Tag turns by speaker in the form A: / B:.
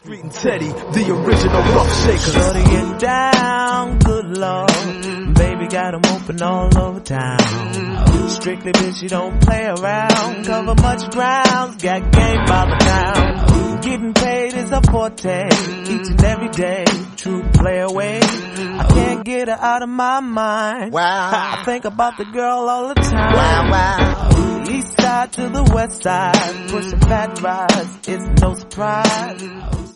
A: Street and Teddy, the original rough shaker.
B: Shorty get down, good lord. Baby got 'em open all over town. Strictly bitch, you don't play around. Cover much ground, got game by the pound. Getting paid is a forte, each and every day. True play away. I can't get her out of my mind.
C: Wow.
B: I think about the girl all the time.
C: Wow, wow.
B: East side to the west side, pushing fat rides, it's no surprise.